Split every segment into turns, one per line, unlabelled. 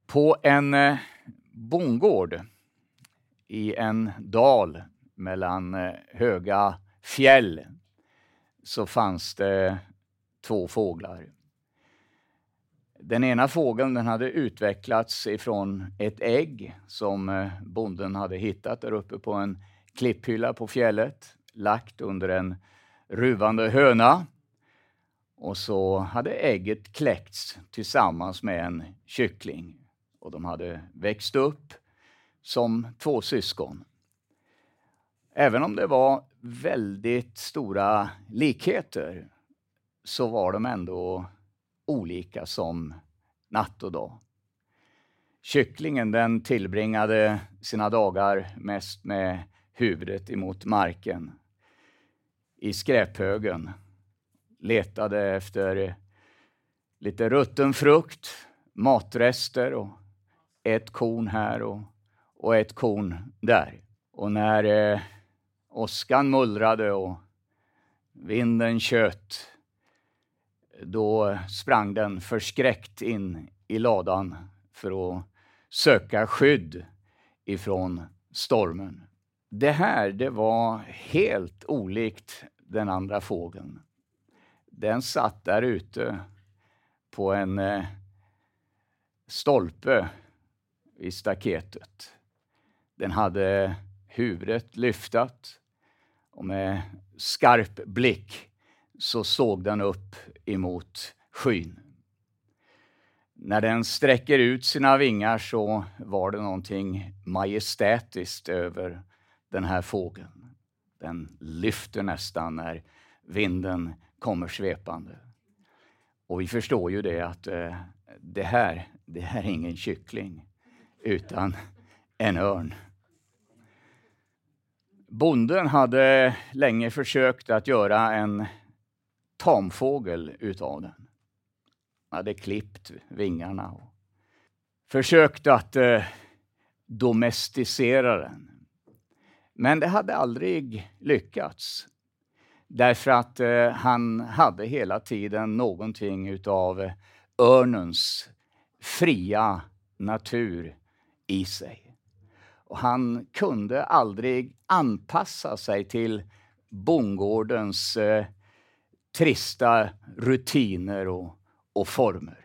På en bondgård i en dal mellan höga fjäll så fanns det 2 fåglar. Den ena fågeln den hade utvecklats ifrån ett ägg som bonden hade hittat där uppe på en klipphylla på fjället, lagt under en ruvande höna. Och så hade ägget kläckts tillsammans med en kyckling. Och de hade växt upp som 2 syskon. Även om det var väldigt stora likheter så var de ändå olika som natt och dag. Kycklingen den tillbringade sina dagar mest med huvudet emot marken. I skräphögen. Letade efter lite rutten frukt, matrester och ett korn här och ett korn där. Och när åskan mullrade och vinden tjöt, då sprang den förskräckt in i ladan för att söka skydd ifrån stormen. Det var helt olikt den andra fågeln. Den satt där ute på en stolpe i staketet. Den hade huvudet lyftat och med skarp blick så såg den upp emot skyn. När den sträcker ut sina vingar så var det någonting majestätiskt över den här fågeln. Den lyfter nästan när vinden kommer svepande. Och vi förstår ju det att det här är ingen kyckling utan en örn. Bonden hade länge försökt att göra en tamfågel utav den. Han hade klippt vingarna och försökt att domesticera den. Men det hade aldrig lyckats. Därför att han hade hela tiden någonting utav örnens fria natur i sig. Och han kunde aldrig anpassa sig till bondgårdens trista rutiner och former.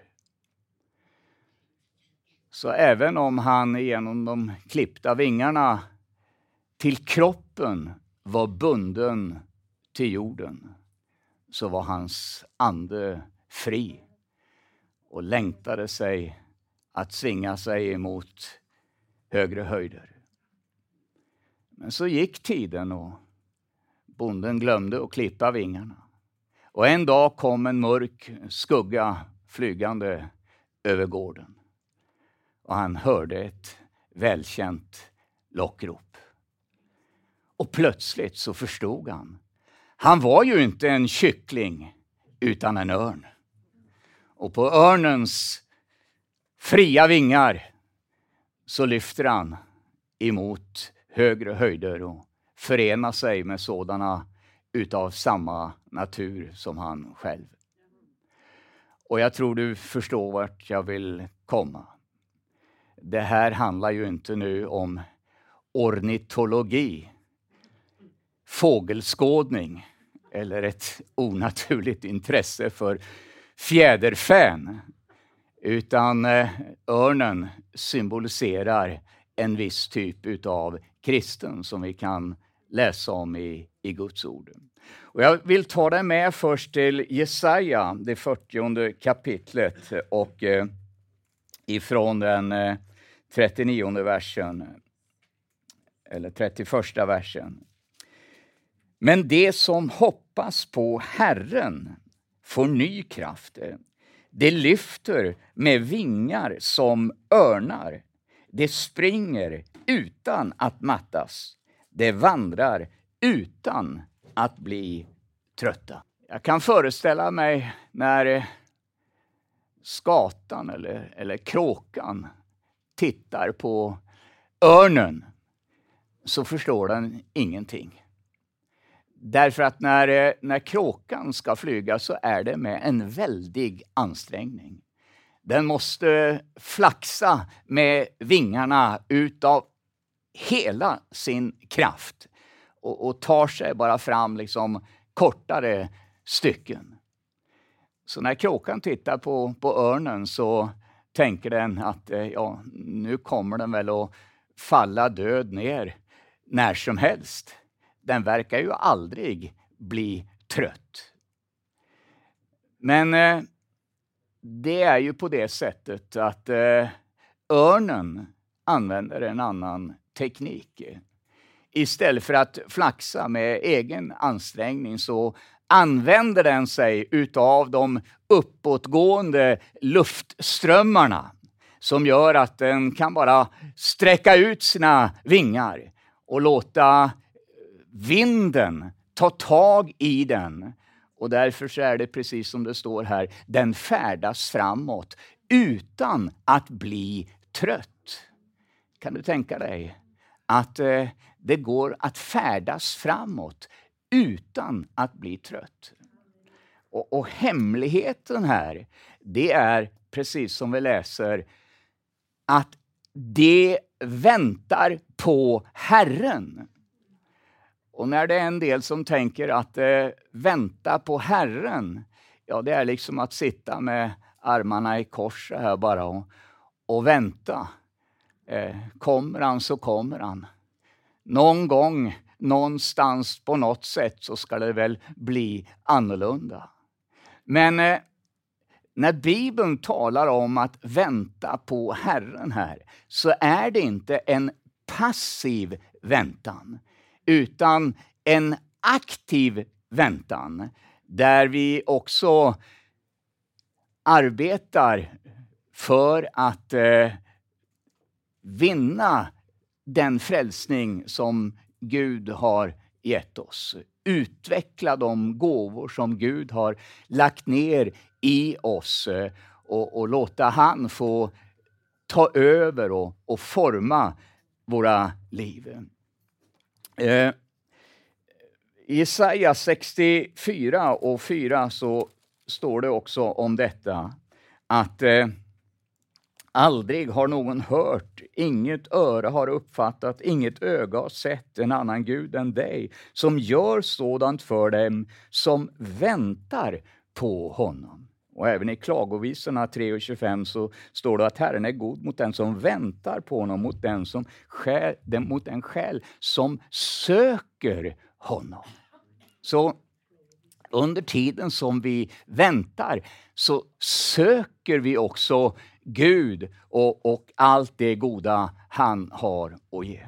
Så även om han genom de klippta vingarna till kroppen var bunden till jorden, så var hans ande fri och längtade sig att svinga sig emot högre höjder. Men så gick tiden och bonden glömde att klippa vingarna. Och en dag kom en mörk skugga flygande över gården. Och han hörde ett välkänt lockrop. Och plötsligt så förstod han. Han var ju inte en kyckling utan en örn. Och på örnens fria vingar så lyfter han emot högre höjder och förenar sig med sådana utav samma natur som han själv. Och jag tror du förstår vart jag vill komma. Det här handlar ju inte nu om ornitologi, fågelskådning eller ett onaturligt intresse för fjäderfän. Utan örnen symboliserar en viss typ av kristen som vi kan läsa om i Guds ord. Och jag vill ta dig med först till Jesaja, det 40:e kapitlet och ifrån den 39:e versen eller 31:a versen. Men det som hoppas på Herren får ny kraft. Det lyfter med vingar som örnar. Det springer utan att mattas. Det vandrar utan att bli trötta. Jag kan föreställa mig när skatan eller kråkan tittar på örnen så förstår den ingenting. Därför att när kråkan ska flyga så är det med en väldig ansträngning. Den måste flaxa med vingarna utav hela sin kraft. Och tar sig bara fram liksom kortare stycken. Så när kråkan tittar på örnen så tänker den att nu kommer den väl att falla död ner när som helst. Den verkar ju aldrig bli trött. Men det är ju på det sättet att örnen använder en annan teknik. Istället för att flaxa med egen ansträngning så använder den sig utav de uppåtgående luftströmmarna som gör att den kan bara sträcka ut sina vingar och låta vinden ta tag i den. Och därför så är det precis som det står här, den färdas framåt utan att bli trött. Kan du tänka dig att det går att färdas framåt utan att bli trött? Och hemligheten här, det är precis som vi läser, att det väntar på Herren. Och när det är en del som tänker att vänta på Herren, det är liksom att sitta med armarna i kors här bara och vänta. Kommer han så kommer han. Någon gång, någonstans på något sätt så ska det väl bli annorlunda. Men när Bibeln talar om att vänta på Herren här, så är det inte en passiv väntan, utan en aktiv väntan, där vi också arbetar för att vinna den frälsning som Gud har gett oss. Utveckla de gåvor som Gud har lagt ner i oss och låta han få ta över och forma våra liv. I Jesaja 64:4 så står det också om detta, att aldrig har någon hört, inget öra har uppfattat, inget öga har sett en annan Gud än dig, som gör sådant för dem som väntar på honom. Och även i Klagovisorna 3:25 så står det att Herren är god mot den som väntar på honom, mot den själ som söker honom. Så under tiden som vi väntar så söker vi också Gud och allt det goda han har att ge.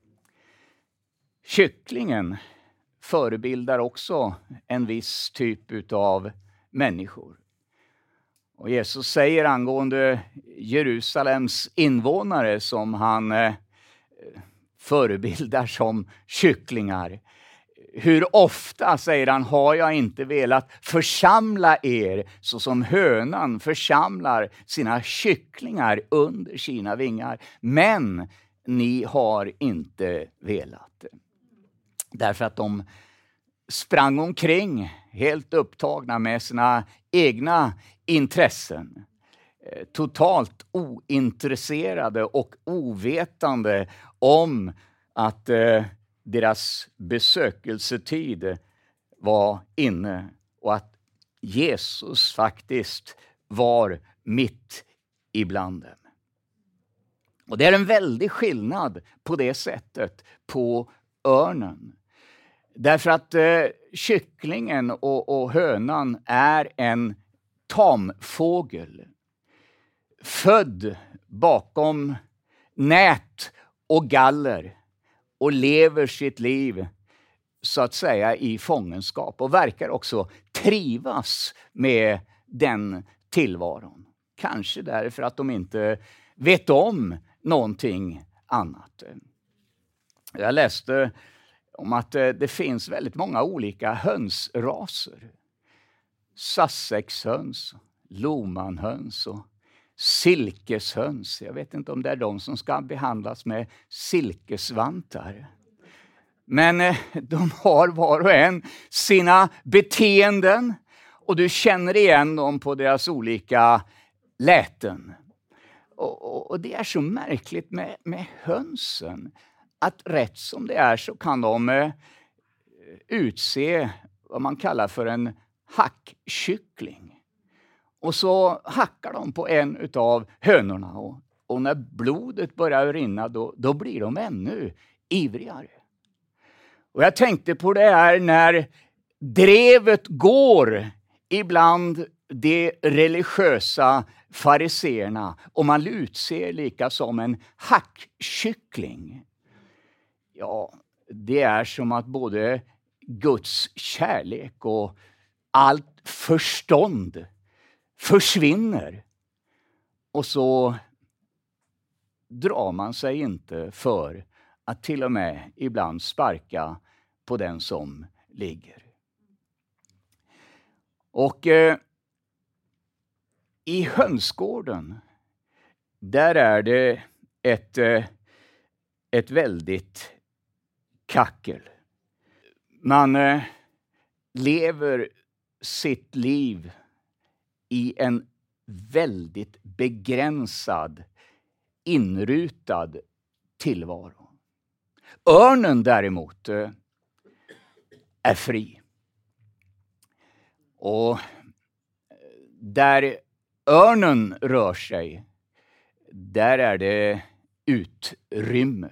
Kycklingen förebildar också en viss typ av människor. Och Jesus säger angående Jerusalems invånare som han förebildar som kycklingar. Hur ofta, säger han, har jag inte velat församla er så som hönan församlar sina kycklingar under sina vingar. Men ni har inte velat. Därför att de sprang omkring helt upptagna med sina egna intressen. Totalt ointresserade och ovetande om att deras besökelsetid var inne och att Jesus faktiskt var mitt ibland dem. Och det är en väldig skillnad på det sättet på örnen. Därför att kycklingen och hönan är en tamfågel. Född bakom nät och galler och lever sitt liv så att säga i fångenskap och verkar också trivas med den tillvaron. Kanske därför att de inte vet om någonting annat. Jag läste om att det finns väldigt många olika hönsraser. Sussexhöns, Lomanhöns och silkeshöns. Jag vet inte om det är de som ska behandlas med silkesvantar. Men de har var och en sina beteenden och du känner igen dem på deras olika läten. Och det är så märkligt med hönsen. Att rätt som det är så kan de utse vad man kallar för en hackkyckling. Och så hackar de på en utav hönorna. Och när blodet börjar rinna då blir de ännu ivrigare. Och jag tänkte på det här när drevet går ibland de religiösa fariseerna och man utser lika som en hackkyckling. Ja, det är som att både Guds kärlek och allt förstånd försvinner. Och så drar man sig inte för att till och med ibland sparka på den som ligger. Och i hönsgården, där är det ett väldigt kackel. Man lever sitt liv i en väldigt begränsad, inrutad tillvaro. Örnen däremot är fri. Och där örnen rör sig, där är det utrymme.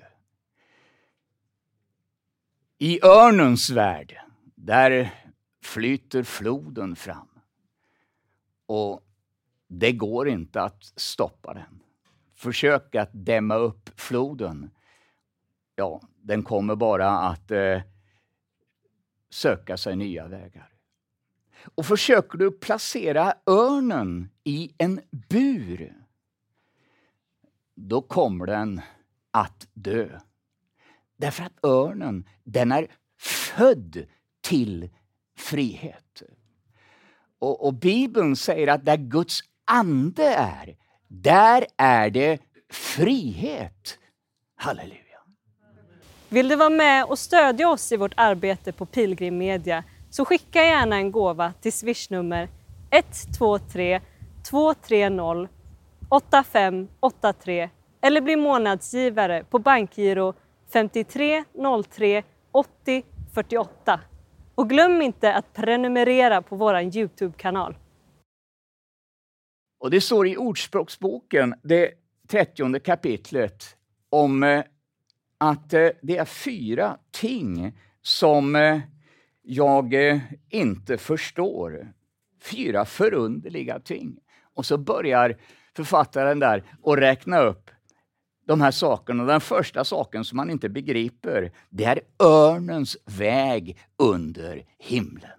I örnens värld, där flyter floden fram. Och det går inte att stoppa den. Försök att dämma upp floden. Ja, den kommer bara att söka sig nya vägar. Och försöker du placera örnen i en bur, då kommer den att dö. Därför att örnen, den är född till frihet. Och Bibeln säger att där Guds ande är, där är det frihet. Halleluja.
Vill du vara med och stödja oss i vårt arbete på Pilgrim Media, så skicka gärna en gåva till Swish-nummer 123 230 8583 eller bli månadsgivare på bankgiro 53 03 80 48. Och glöm inte att prenumerera på vår YouTube-kanal.
Och det står i Ordspråksboken, det 30:e kapitlet, om att det är 4 ting som jag inte förstår. 4 förunderliga ting. Och så börjar författaren där att räkna upp de här sakerna. Den första saken som man inte begriper, det är örnens väg under himlen.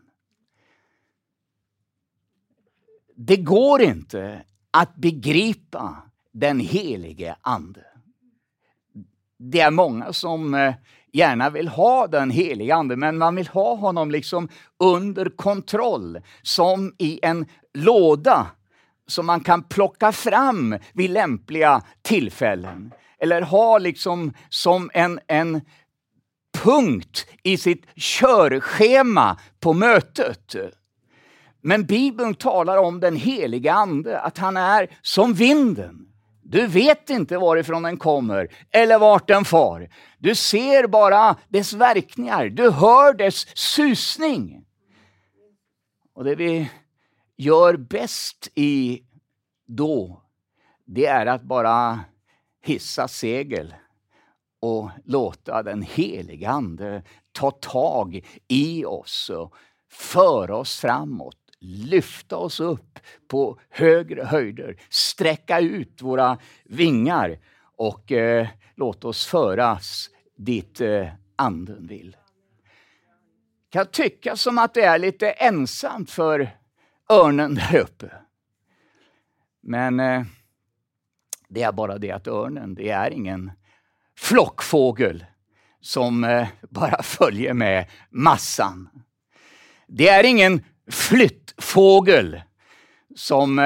Det går inte att begripa den helige ande. Det är många som gärna vill ha den helige ande, men man vill ha honom liksom under kontroll, som i en låda som man kan plocka fram vid lämpliga tillfällen. Eller ha liksom som en punkt i sitt körschema på mötet. Men Bibeln talar om den heliga ande, att han är som vinden. Du vet inte varifrån den kommer eller vart den far. Du ser bara dess verkningar. Du hör dess susning. Och det vi gör bäst i då, det är att bara hissa segel och låta den heliga ande ta tag i oss och föra oss framåt. Lyfta oss upp på högre höjder. Sträcka ut våra vingar och låt oss föras dit anden vill. Kan tycka som att det är lite ensamt för örnen där uppe. Men det är bara det att örnen, det är ingen flockfågel som bara följer med massan. Det är ingen flyttfågel som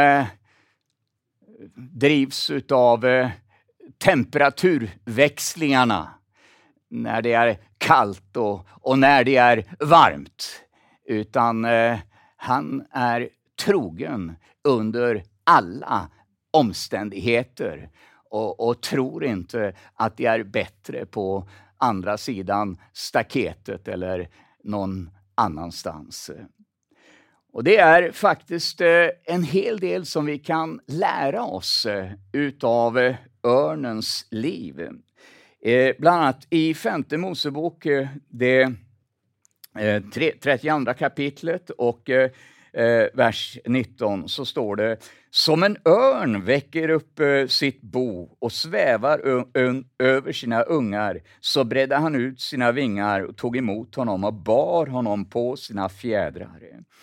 drivs av temperaturväxlingarna när det är kallt och när det är varmt. Utan han är trogen under alla omständigheter och tror inte att det är bättre på andra sidan staketet eller någon annanstans. Och det är faktiskt en hel del som vi kan lära oss utav örnens liv. Bland annat i 5:e Mosebok, det 32 kapitlet och vers 19 så står det: som en örn väcker upp sitt bo och svävar över sina ungar, så bredde han ut sina vingar och tog emot honom och bar honom på sina fjädrar.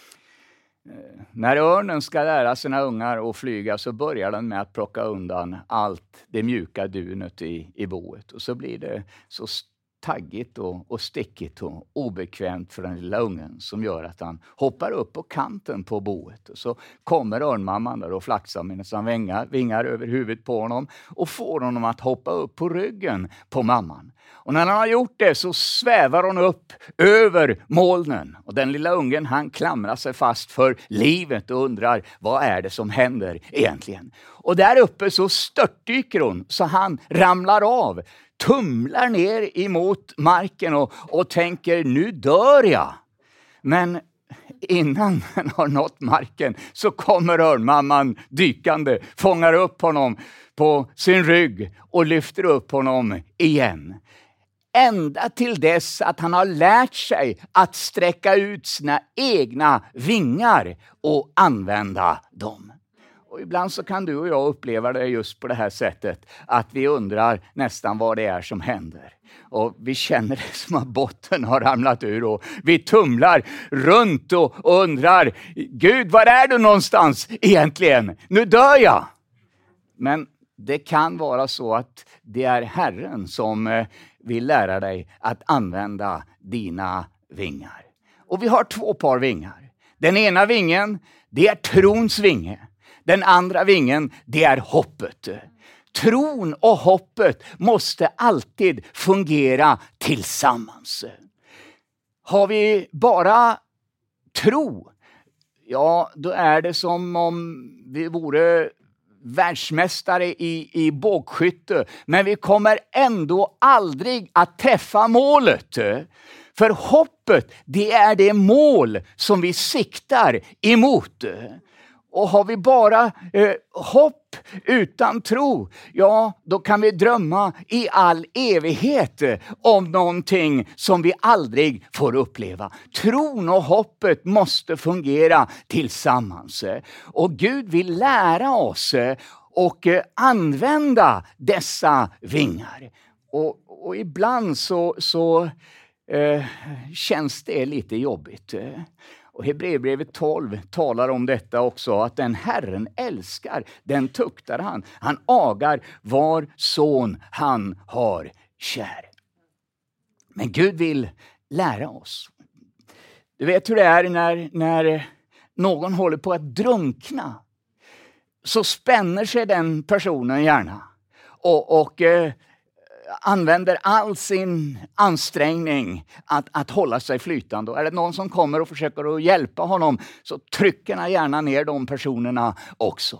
När örnen ska lära sina ungar att flyga så börjar den med att plocka undan allt det mjuka dunet i boet. Och så blir det så taggigt och stickigt och obekvämt för den lilla ungen, som gör att han hoppar upp på kanten på boet. Och så kommer örnmamman där och flaxar med sina vingar över huvudet på honom och får honom att hoppa upp på ryggen på mamman. Och när han har gjort det så svävar hon upp över molnen. Och den lilla ungen, han klamrar sig fast för livet och undrar, vad är det som händer egentligen? Och där uppe så störtdyker hon så han ramlar av, tumlar ner emot marken och tänker, nu dör jag. Men innan han har nått marken så kommer örnmamman dykande, fångar upp honom på sin rygg och lyfter upp honom igen. Ända till dess att han har lärt sig att sträcka ut sina egna vingar och använda dem. Och ibland så kan du och jag uppleva det just på det här sättet, att vi undrar nästan vad det är som händer. Och vi känner det som att botten har ramlat ur och vi tumlar runt och undrar, Gud, var är du någonstans egentligen? Nu dör jag! Men det kan vara så att det är Herren som vill lära dig att använda dina vingar. Och vi har 2 par vingar. Den ena vingen, det är trons vinge. Den andra vingen, det är hoppet. Tron och hoppet måste alltid fungera tillsammans. Har vi bara tro, ja, då är det som om vi vore världsmästare i bågskytte, men vi kommer ändå aldrig att träffa målet. För hoppet, det är det mål som vi siktar emot. Och har vi bara hopp utan tro, ja, då kan vi drömma i all evighet om någonting som vi aldrig får uppleva. Tron och hoppet måste fungera tillsammans. Och Gud vill lära oss och använda dessa vingar. Och ibland så känns det lite jobbigt. Och Hebreerbrevet 12 talar om detta också, att den Herren älskar, den tuktar han. Han agar var son han har kär. Men Gud vill lära oss. Du vet hur det är när någon håller på att drunkna. Så spänner sig den personen gärna och använder all sin ansträngning att hålla sig flytande. Och är det någon som kommer och försöker att hjälpa honom, så trycker han gärna ner de personerna också.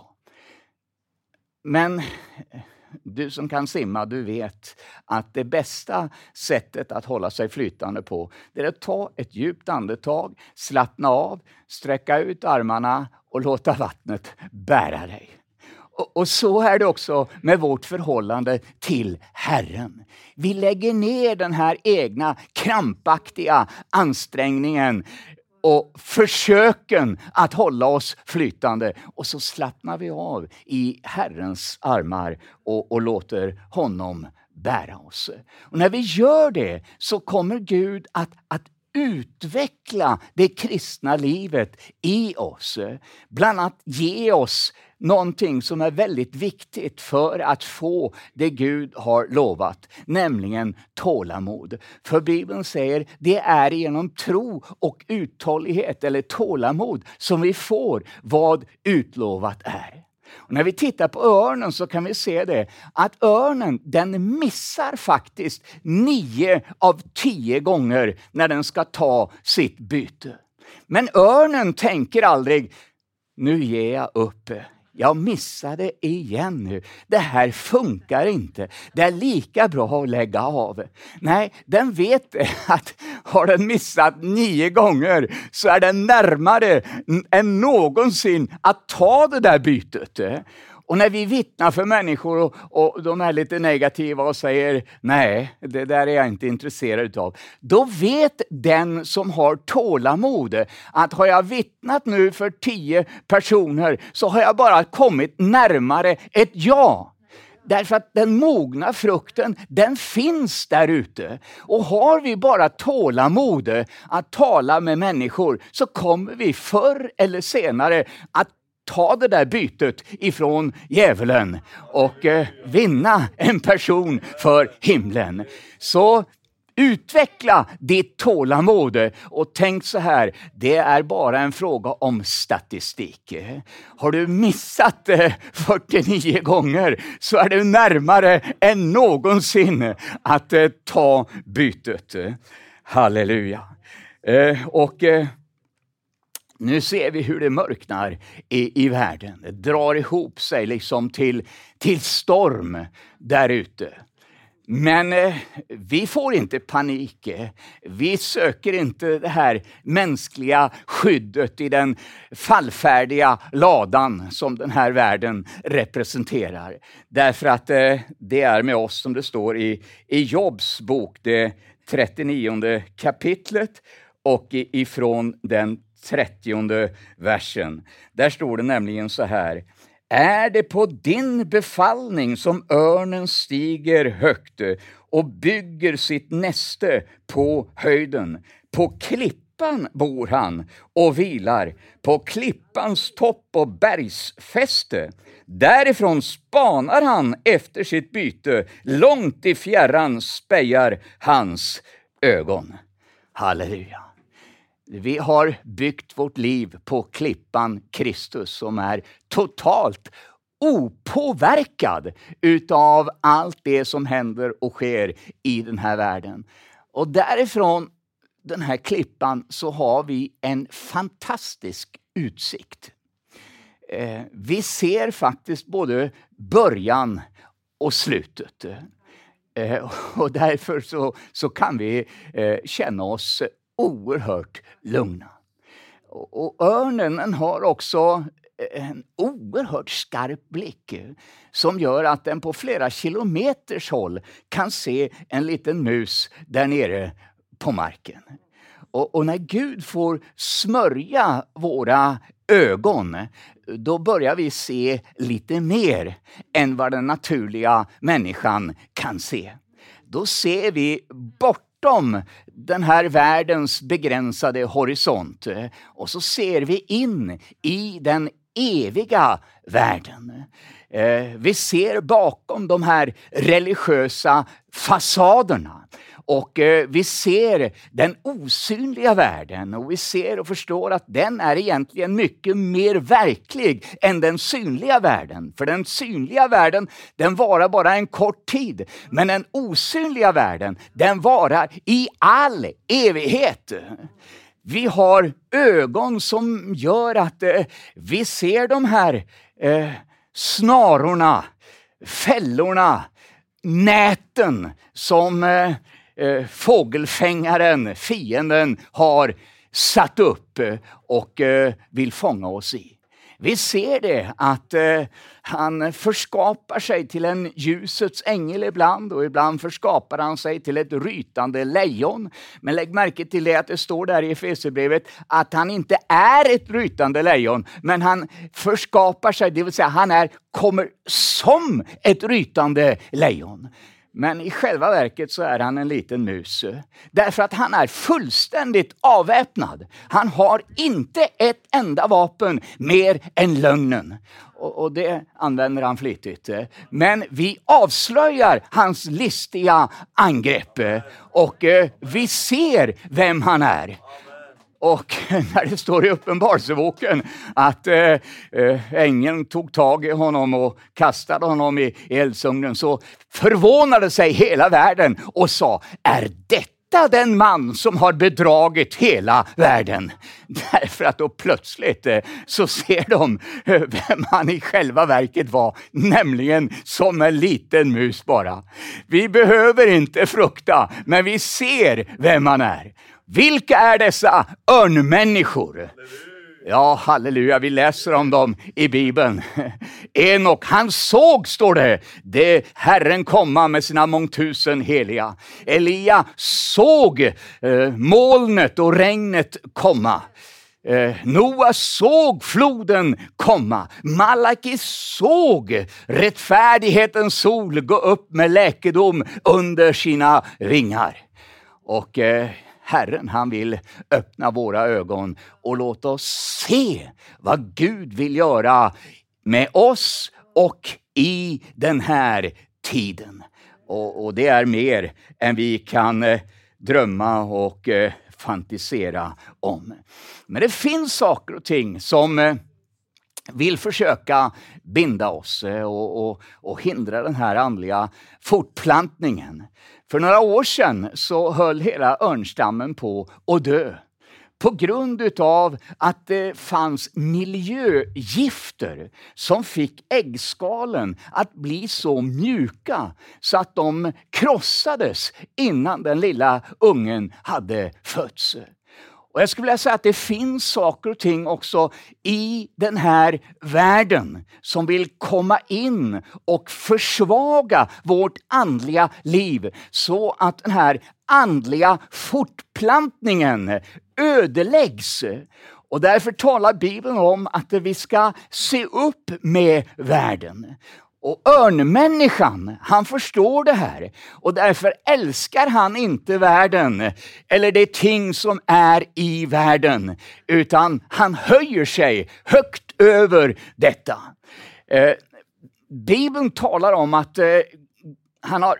Men du som kan simma, du vet att det bästa sättet att hålla sig flytande på, det är att ta ett djupt andetag, slappna av, sträcka ut armarna och låta vattnet bära dig. Och så är det också med vårt förhållande till Herren. Vi lägger ner den här egna krampaktiga ansträngningen och försöken att hålla oss flytande. Och så slappnar vi av i Herrens armar och låter honom bära oss. Och när vi gör det så kommer Gud att utveckla det kristna livet i oss. Bland annat ge oss någonting som är väldigt viktigt för att få det Gud har lovat, nämligen tålamod. För Bibeln säger, det är genom tro och uthållighet eller tålamod som vi får vad utlovat är. Och när vi tittar på örnen så kan vi se det, att örnen, den missar faktiskt 9 av 10 gånger när den ska ta sitt byte. Men örnen tänker aldrig, nu ger jag upp. jag missade igen nu. Det här funkar inte. Det är lika bra att lägga av. Nej, den vet att har den missat 9 gånger så är den närmare än någonsin att ta det där bytet. Och när vi vittnar för människor och de är lite negativa och säger nej, det där är jag inte intresserad av. Då vet den som har tålamod att har jag vittnat nu för 10 personer så har jag bara kommit närmare ett ja. Därför att den mogna frukten, den finns där ute. Och har vi bara tålamod att tala med människor så kommer vi förr eller senare att ta det där bytet ifrån djävulen och vinna en person för himlen. Så utveckla ditt tålamod och tänk så här, det är bara en fråga om statistik. Har du missat 49 gånger så är du närmare än någonsin att ta bytet. Halleluja. Nu ser vi hur det mörknar i världen. Det drar ihop sig liksom till storm där ute. Men vi får inte panik. Vi söker inte det här mänskliga skyddet i den fallfärdiga ladan som den här världen representerar. Därför att det är med oss som det står i Jobs bok, det 39:e kapitlet och ifrån den 30:e versen. Där står det nämligen så här: är det på din befallning som örnen stiger högt och bygger sitt näste på höjden? På klippan bor han och vilar, på klippans topp och bergsfäste. Därifrån spanar han efter sitt byte, långt i fjärran spejar hans ögon. Halleluja. Vi har byggt vårt liv på klippan Kristus som är totalt opåverkad utav allt det som händer och sker i den här världen. Och därifrån den här klippan så har vi en fantastisk utsikt. Vi ser faktiskt både början och slutet. Och därför så kan vi känna oss oerhört lugna. Och örnen har också en oerhört skarp blick som gör att den på flera kilometers håll kan se en liten mus där nere på marken. Och när Gud får smörja våra ögon, då börjar vi se lite mer än vad den naturliga människan kan se. Då ser vi bortom den här världens begränsade horisont och så ser vi in i den eviga världen. Vi ser bakom de här religiösa fasaderna. Och vi ser den osynliga världen och vi ser och förstår att den är egentligen mycket mer verklig än den synliga världen. För den synliga världen, den varar bara en kort tid. Men den osynliga världen, den varar i all evighet. Vi har ögon som gör att vi ser de här snarorna, fällorna, näten som fågelfängaren, fienden, har satt upp och vill fånga oss i. Vi ser det att han förskapar sig till en ljusets ängel ibland och ibland förskapar han sig till ett rytande lejon. Men lägg märke till det att det står där i Efesierbrevet att han inte är ett rytande lejon, men han förskapar sig, det vill säga han kommer som ett rytande lejon. Men i själva verket så är han en liten mus. Därför att han är fullständigt avväpnad. Han har inte ett enda vapen mer än lögnen. Och det använder han flitigt. Men vi avslöjar hans listiga angrepp. Och vi ser vem han är. Och när det står i Uppenbarelseboken att ängeln tog tag i honom och kastade honom i eldsugnen, så förvånade sig hela världen och sa: är detta Frukta den man som har bedragit hela världen. Därför att då plötsligt så ser de vem han i själva verket var. Nämligen som en liten mus bara. Vi behöver inte frukta, men vi ser vem han är. Vilka är dessa örnmänniskor? Ja, halleluja, vi läser om dem i Bibeln. Enok, han såg, står det Herren komma med sina mångtusen heliga. Elia såg molnet och regnet komma. Noa såg floden komma. Malaki såg rättfärdighetens sol gå upp med läkedom under sina vingar. Och Herren, han vill öppna våra ögon och låta oss se vad Gud vill göra med oss och i den här tiden. Och det är mer än vi kan drömma och fantisera om. Men det finns saker och ting som vill försöka binda oss och hindra den här andliga fortplantningen. För några år sedan så höll hela örnstammen på att dö. På grund av att det fanns miljögifter som fick äggskalen att bli så mjuka så att de krossades innan den lilla ungen hade fötts. Och jag skulle vilja säga att det finns saker och ting också i den här världen som vill komma in och försvaga vårt andliga liv så att den här andliga fortplantningen ödeläggs. Och därför talar Bibeln om att vi ska se upp med världen. Och örnmänniskan, han förstår det här. Och därför älskar han inte världen eller det ting som är i världen. Utan han höjer sig högt över detta. Bibeln talar om att han har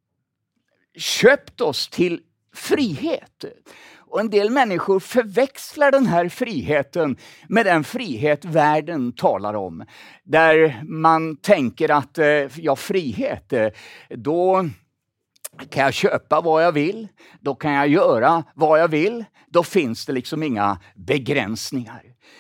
köpt oss till frihet. Och en del människor förväxlar den här friheten med den frihet världen talar om. Där man tänker att frihet, då kan jag köpa vad jag vill. Då kan jag göra vad jag vill. Då finns det liksom inga begränsningar.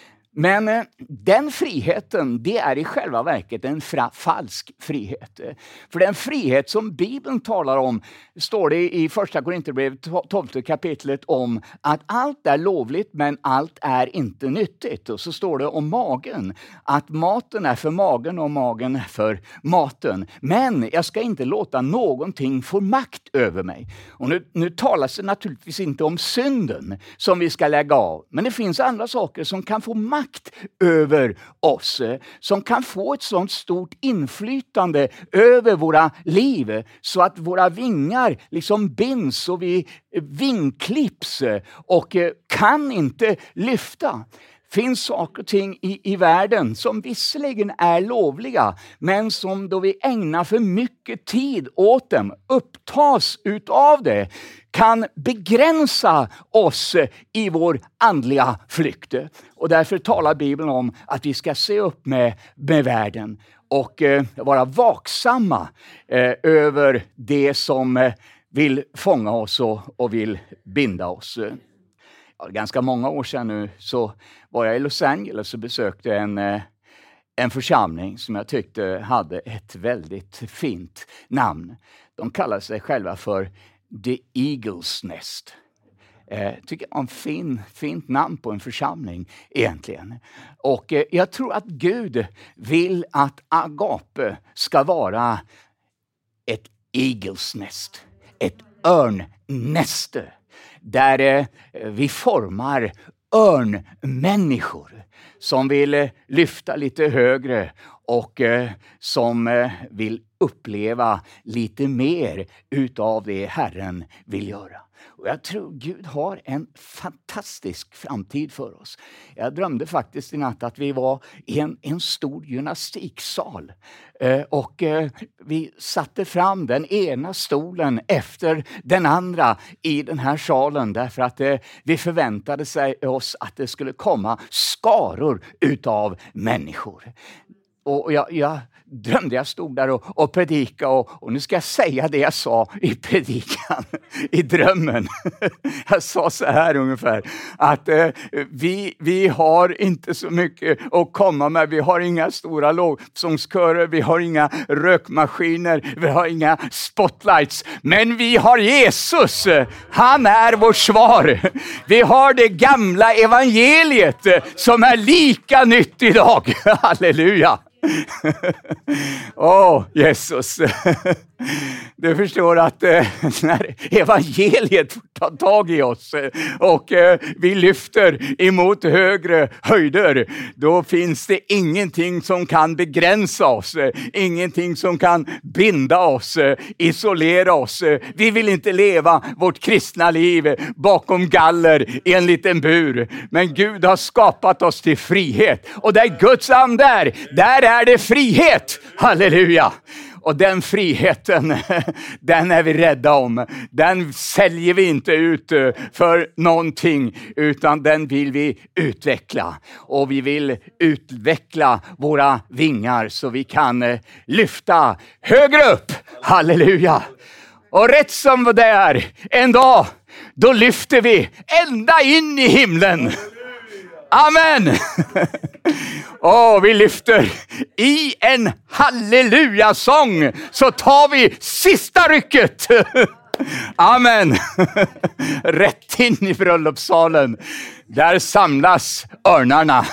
Men den friheten, det är i själva verket en falsk frihet. För den frihet som Bibeln talar om, står det i första Korinthierbrevet 12 kapitlet om att allt är lovligt men allt är inte nyttigt. Och så står det om magen, att maten är för magen och magen är för maten. Men jag ska inte låta någonting få makt över mig. Och nu talas det naturligtvis inte om synden som vi ska lägga av. Men det finns andra saker som kan få makt över oss, som kan få ett sådant stort inflytande över våra liv så att våra vingar liksom binds och vi vingklipps och kan inte lyfta. Finns saker och ting i världen som visserligen är lovliga, men som då vi ägnar för mycket tid åt dem, upptas utav det, kan begränsa oss i vår andliga flykt. Och därför talar Bibeln om att vi ska se upp med världen och vara vaksamma över det som vill fånga oss och vill binda oss. Ganska många år sedan nu så var jag i Los Angeles och besökte en församling som jag tyckte hade ett väldigt fint namn. De kallar sig själva för The Eagle's Nest. Tycker jag är en fint namn på en församling egentligen. Och jag tror att Gud vill att Agape ska vara ett Eagle's Nest. Ett örnnäste. Där vi formar örnmänniskor som vill lyfta lite högre och som vill uppleva lite mer utav det Herren vill göra. Och jag tror Gud har en fantastisk framtid för oss. Jag drömde faktiskt i natt att vi var i en stor gymnastiksal. Och vi satte fram den ena stolen efter den andra i den här salen. Därför att vi förväntade oss att det skulle komma skaror utav människor. Och jag drömde, jag stod där och predika och nu ska jag säga det jag sa i predikan, i drömmen. Jag sa så här ungefär, att vi har inte så mycket att komma med. Vi har inga stora lovsångskörer, vi har inga rökmaskiner, vi har inga spotlights. Men vi har Jesus, han är vårt svar. Vi har det gamla evangeliet som är lika nytt idag. Halleluja! Jesus. Du förstår att när evangeliet får ta tag i oss och vi lyfter emot högre höjder, då finns det ingenting som kan begränsa oss, ingenting som kan binda oss, isolera oss. Vi vill inte leva vårt kristna liv bakom galler i en liten bur, men Gud har skapat oss till frihet, och där Guds ande där är det frihet. Halleluja! Och den friheten, den är vi rädda om. Den säljer vi inte ut för någonting, utan den vill vi utveckla. Och vi vill utveckla våra vingar så vi kan lyfta högre upp. Halleluja! Och rätt som det är, en dag, då lyfter vi ända in i himlen. Amen! Vi lyfter i en halleluja-sång, så tar vi sista rycket. Amen! Rätt in i bröllopssalen. Där samlas örnarna.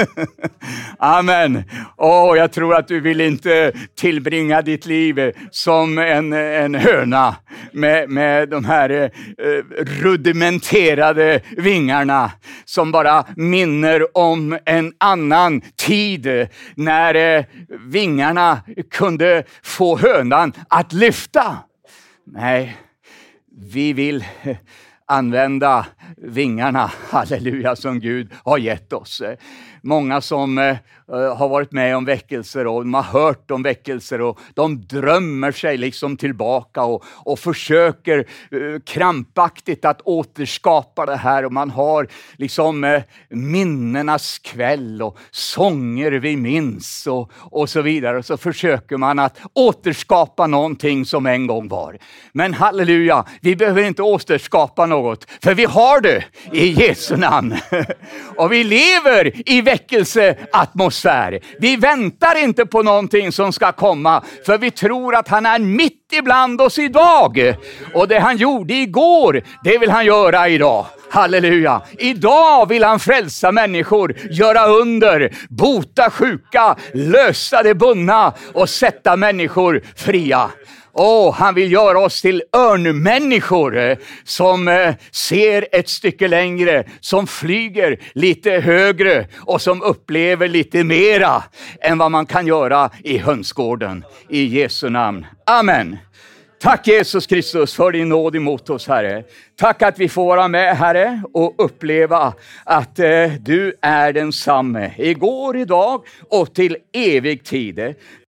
Amen. Jag tror att du vill inte tillbringa ditt liv som en höna med de här rudimenterade vingarna som bara minner om en annan tid när vingarna kunde få hönan att lyfta. Nej, vi vill använda vingarna, halleluja, som Gud har gett oss. Många som har varit med om väckelser och de har hört om väckelser och de drömmer sig liksom tillbaka och försöker krampaktigt att återskapa det här, och man har liksom minnenas kväll och sånger vi minns och så vidare, och så försöker man att återskapa någonting som en gång var. Men halleluja, vi behöver inte återskapa något, för vi har det i Jesu namn. Och vi lever i väckelseatmosfär. Vi väntar inte på någonting som ska komma, för vi tror att han är mitt ibland oss idag. Och det han gjorde igår, det vill han göra idag. Halleluja. Idag vill han frälsa människor, göra under, bota sjuka, lösa det bundna och sätta människor fria. Han vill göra oss till örnmänniskor som ser ett stycke längre, som flyger lite högre och som upplever lite mera än vad man kan göra i hönsgården. I Jesu namn. Amen. Tack Jesus Kristus för din nåd emot oss, Herre. Tack att vi får vara med, Herre, och uppleva att du är densamme igår, idag och till evig tid.